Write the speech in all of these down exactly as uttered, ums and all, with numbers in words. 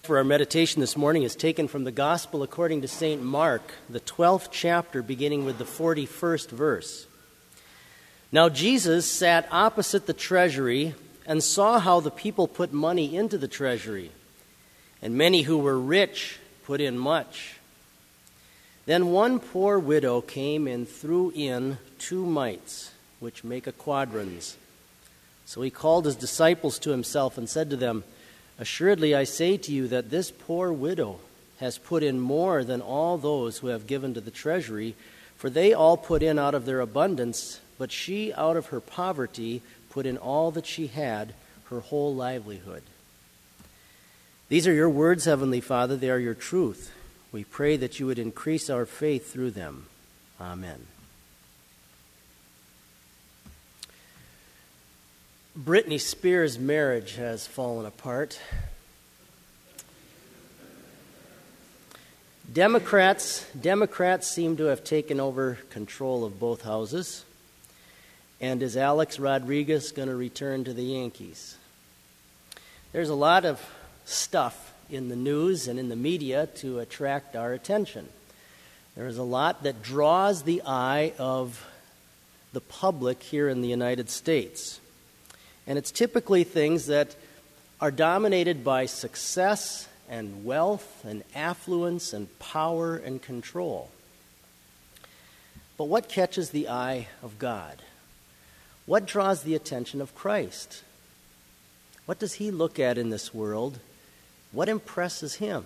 For our meditation this morning is taken from the Gospel according to Saint Mark, the twelfth chapter, beginning with the forty-first verse. Now Jesus sat opposite the treasury and saw how the people put money into the treasury, and many who were rich put in much. Then one poor widow came and threw in two mites, which make a quadrans. So he called his disciples to himself and said to them, Assuredly I say to you that this poor widow has put in more than all those who have given to the treasury, for they all put in out of their abundance, but she out of her poverty put in all that she had, her whole livelihood. These are your words, Heavenly Father, they are your truth. We pray that you would increase our faith through them. Amen. Britney Spears' marriage has fallen apart. Democrats, Democrats seem to have taken over control of both houses. And is Alex Rodriguez going to return to the Yankees? There's a lot of stuff in the news and in the media to attract our attention. There is a lot that draws the eye of the public here in the United States. And it's typically things that are dominated by success and wealth and affluence and power and control. But what catches the eye of God? What draws the attention of Christ? What does he look at in this world? What impresses him?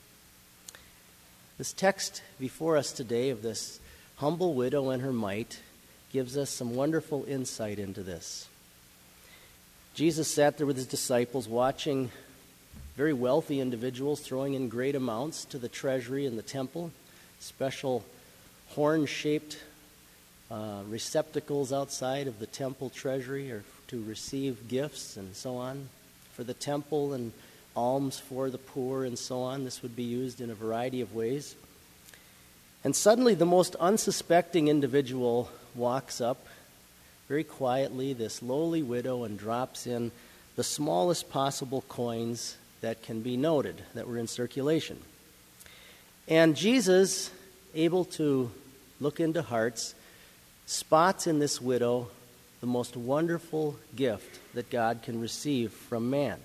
This text before us today of this humble widow and her mite gives us some wonderful insight into this. Jesus sat there with his disciples watching very wealthy individuals throwing in great amounts to the treasury in the temple, special horn-shaped uh, receptacles outside of the temple treasury or to receive gifts and so on for the temple, and alms for the poor and so on. This would be used in a variety of ways. And suddenly the most unsuspecting individual walks up very quietly, this lowly widow, and drops in the smallest possible coins that can be noted, that were in circulation. And Jesus, able to look into hearts, spots in this widow the most wonderful gift that God can receive from man.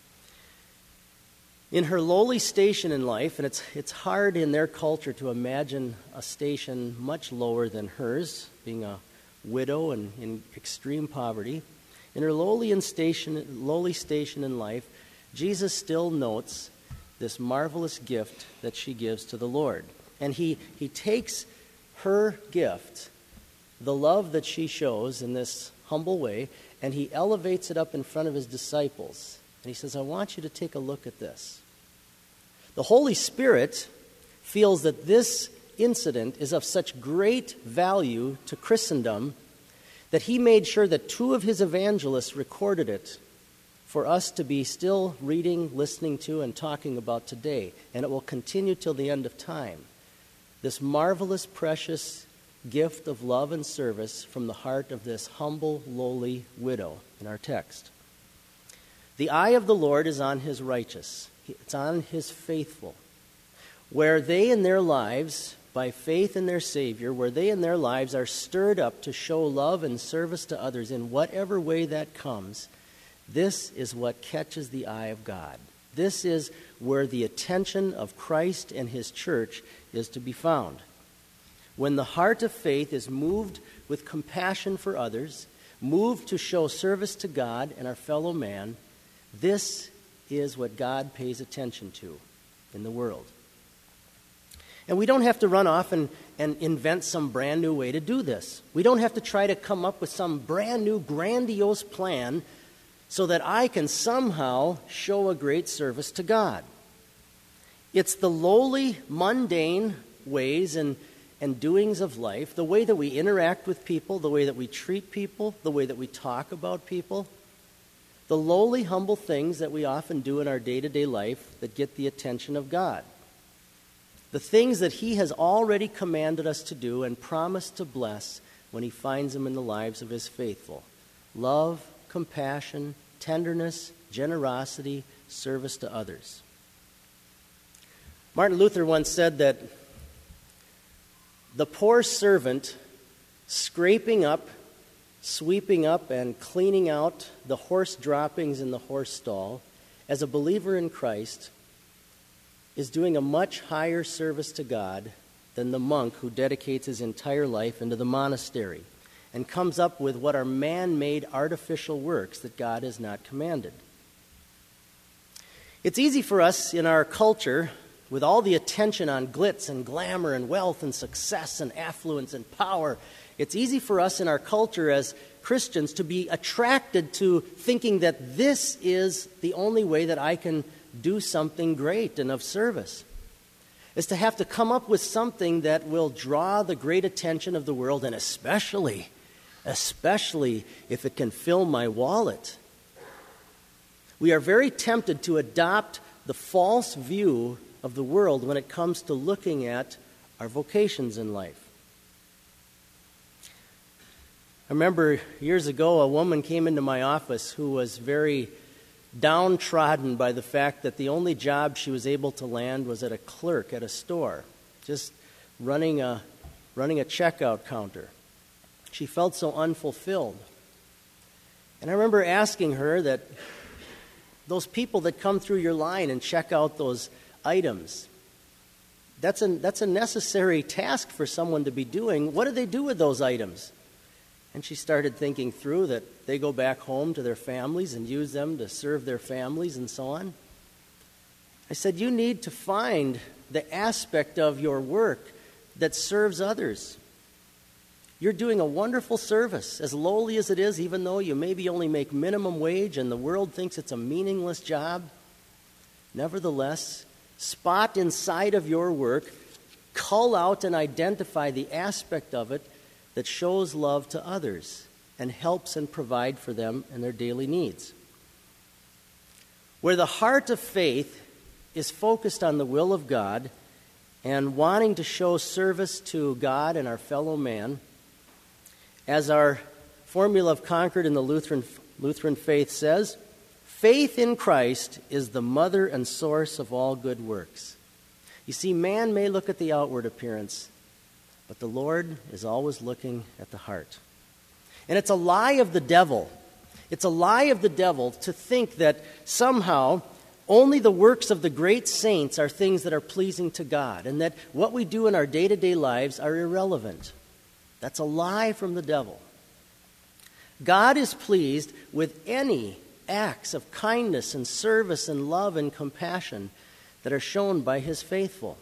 In her lowly station in life, and it's, it's hard in their culture to imagine a station much lower than hers, being a widow and in extreme poverty. In her lowly, in station, lowly station in life, Jesus still notes this marvelous gift that she gives to the Lord. And he, he takes her gift, the love that she shows in this humble way, and he elevates it up in front of his disciples. And he says, I want you to take a look at this. The Holy Spirit feels that this incident is of such great value to Christendom that he made sure that two of his evangelists recorded it for us to be still reading, listening to, and talking about today. And it will continue till the end of time. This marvelous, precious gift of love and service from the heart of this humble, lowly widow in our text. The eye of the Lord is on his righteous. It's on his faithful. Where they in their lives, by faith in their Savior, where they in their lives are stirred up to show love and service to others in whatever way that comes, this is what catches the eye of God. This is where the attention of Christ and his church is to be found. When the heart of faith is moved with compassion for others, moved to show service to God and our fellow man, this is what God pays attention to in the world. And we don't have to run off and, and invent some brand new way to do this. We don't have to try to come up with some brand new grandiose plan so that I can somehow show a great service to God. It's the lowly, mundane ways and, and doings of life, the way that we interact with people, the way that we treat people, the way that we talk about people, the lowly, humble things that we often do in our day-to-day life that get the attention of God. The things that he has already commanded us to do and promised to bless when he finds them in the lives of his faithful. Love, compassion, tenderness, generosity, service to others. Martin Luther once said that the poor servant scraping up, sweeping up, and cleaning out the horse droppings in the horse stall, as a believer in Christ, is doing a much higher service to God than the monk who dedicates his entire life into the monastery and comes up with what are man-made artificial works that God has not commanded. It's easy for us in our culture, with all the attention on glitz and glamour and wealth and success and affluence and power, it's easy for us in our culture as Christians to be attracted to thinking that this is the only way that I can do something great and of service, is to have to come up with something that will draw the great attention of the world, and especially, especially if it can fill my wallet. We are very tempted to adopt the false view of the world when it comes to looking at our vocations in life. I remember years ago a woman came into my office who was very downtrodden by the fact that the only job she was able to land was at a clerk at a store, just running a, running a checkout counter. She felt so unfulfilled. And I remember asking her that those people that come through your line and check out those items, that's a, that's a necessary task for someone to be doing. What do they do with those items? And she started thinking through that they go back home to their families and use them to serve their families and so on. I said, you need to find the aspect of your work that serves others. You're doing a wonderful service, as lowly as it is, even though you maybe only make minimum wage and the world thinks it's a meaningless job. Nevertheless, spot inside of your work, cull out and identify the aspect of it that shows love to others and helps and provide for them and their daily needs. Where the heart of faith is focused on the will of God and wanting to show service to God and our fellow man, as our formula of Concord in the Lutheran, Lutheran faith says, faith in Christ is the mother and source of all good works. You see, man may look at the outward appearance, but the Lord is always looking at the heart. And it's a lie of the devil. It's a lie of the devil to think that somehow only the works of the great saints are things that are pleasing to God, and that what we do in our day-to-day lives are irrelevant. That's a lie from the devil. God is pleased with any acts of kindness and service and love and compassion that are shown by his faithful.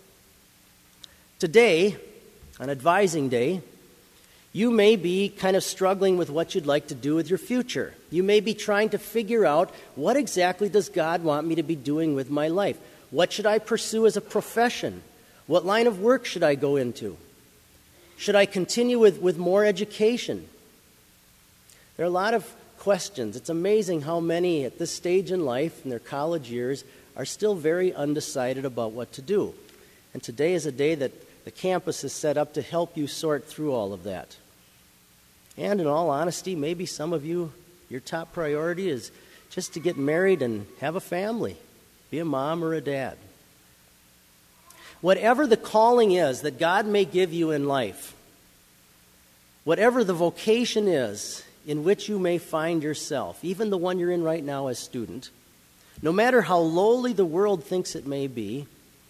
Today, on Advising Day, you may be kind of struggling with what you'd like to do with your future. You may be trying to figure out, what exactly does God want me to be doing with my life? What should I pursue as a profession? What line of work should I go into? Should I continue with, with more education? There are a lot of questions. It's amazing how many at this stage in life, in their college years, are still very undecided about what to do. And today is a day that the campus is set up to help you sort through all of that. And in all honesty, maybe some of you, your top priority is just to get married and have a family, be a mom or a dad. Whatever the calling is that God may give you in life, whatever the vocation is in which you may find yourself, even the one you're in right now as student, no matter how lowly the world thinks it may be,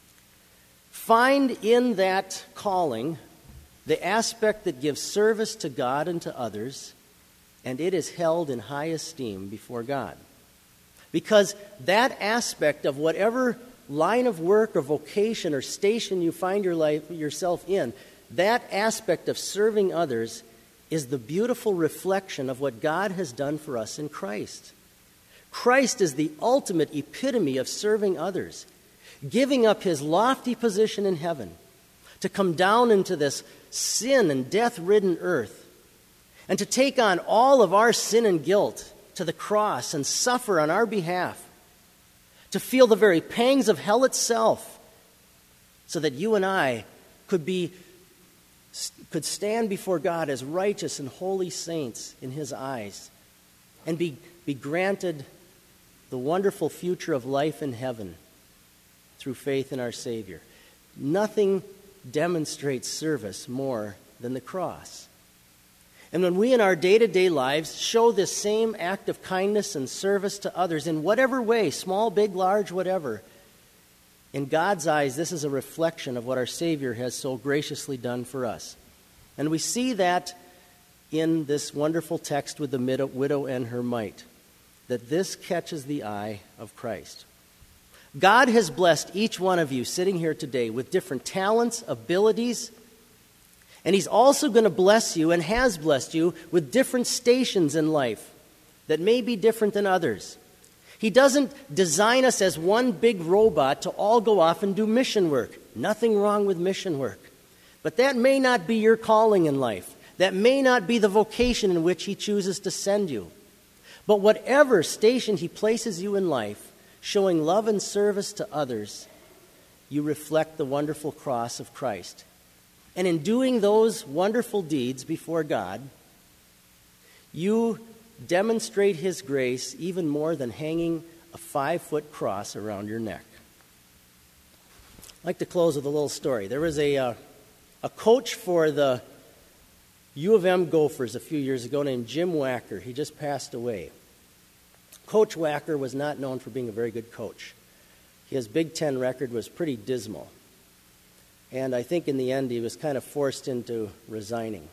find in that calling the aspect that gives service to God and to others, and it is held in high esteem before God. Because that aspect of whatever line of work or vocation or station you find your life, yourself in, that aspect of serving others is the beautiful reflection of what God has done for us in Christ. Christ is the ultimate epitome of serving others, giving up his lofty position in heaven to come down into this sin and death-ridden earth and to take on all of our sin and guilt to the cross and suffer on our behalf, to feel the very pangs of hell itself so that you and I could be could stand before God as righteous and holy saints in his eyes and be, be granted the wonderful future of life in heaven through faith in our Savior. Nothing demonstrates service more than the cross. And when we in our day-to-day lives show this same act of kindness and service to others in whatever way, small, big, large, whatever, in God's eyes, this is a reflection of what our Savior has so graciously done for us. And we see that in this wonderful text with the widow and her mite, that this catches the eye of Christ. God has blessed each one of you sitting here today with different talents, abilities, and He's also going to bless you and has blessed you with different stations in life that may be different than others. He doesn't design us as one big robot to all go off and do mission work. Nothing wrong with mission work. But that may not be your calling in life. That may not be the vocation in which He chooses to send you. But whatever station He places you in life, showing love and service to others, you reflect the wonderful cross of Christ. And in doing those wonderful deeds before God, you demonstrate His grace even more than hanging a five-foot cross around your neck. I'd like to close with a little story. There was a, uh, a coach for the U of M Gophers a few years ago named Jim Wacker. He just passed away. Coach Wacker was not known for being a very good coach. His Big Ten record was pretty dismal. And I think in the end he was kind of forced into resigning.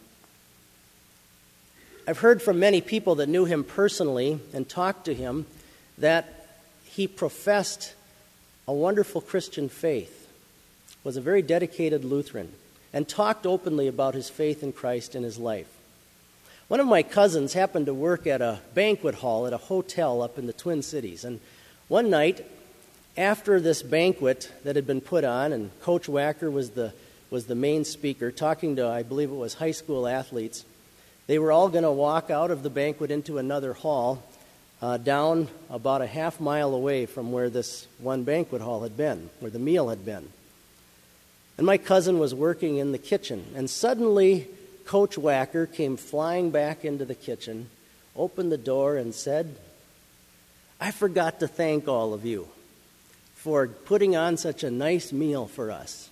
I've heard from many people that knew him personally and talked to him that he professed a wonderful Christian faith, was a very dedicated Lutheran, and talked openly about his faith in Christ in his life. One of my cousins happened to work at a banquet hall at a hotel up in the Twin Cities. And one night, after this banquet that had been put on, and Coach Wacker was the, was the main speaker, talking to, I believe it was high school athletes, they were all going to walk out of the banquet into another hall uh, down about a half mile away from where this one banquet hall had been, where the meal had been. And my cousin was working in the kitchen, and suddenly Coach Wacker came flying back into the kitchen, opened the door, and said, "I forgot to thank all of you for putting on such a nice meal for us."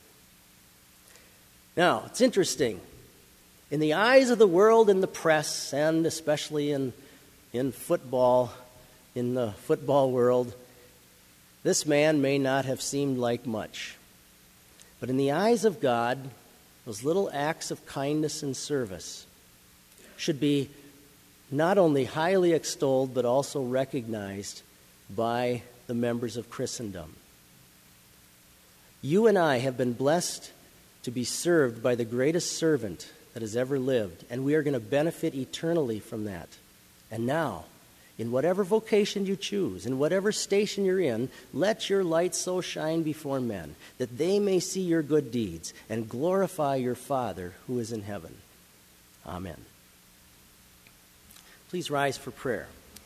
Now, it's interesting. In the eyes of the world and the press, and especially in, in football, in the football world, this man may not have seemed like much. But in the eyes of God, those little acts of kindness and service should be not only highly extolled, but also recognized by the members of Christendom. You and I have been blessed to be served by the greatest servant that has ever lived, and we are going to benefit eternally from that. And now, in whatever vocation you choose, in whatever station you're in, let your light so shine before men that they may see your good deeds and glorify your Father who is in heaven. Amen. Please rise for prayer.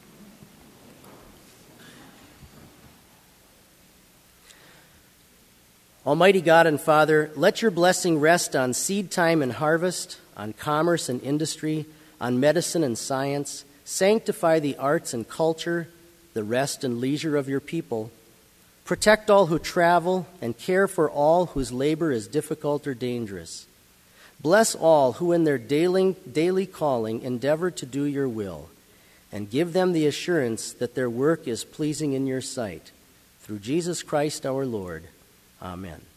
Almighty God and Father, let your blessing rest on seed time and harvest, on commerce and industry, on medicine and science. Sanctify the arts and culture, the rest and leisure of your people. Protect all who travel and care for all whose labor is difficult or dangerous. Bless all who in their daily, daily calling endeavor to do your will, and give them the assurance that their work is pleasing in your sight. Through Jesus Christ our Lord. Amen.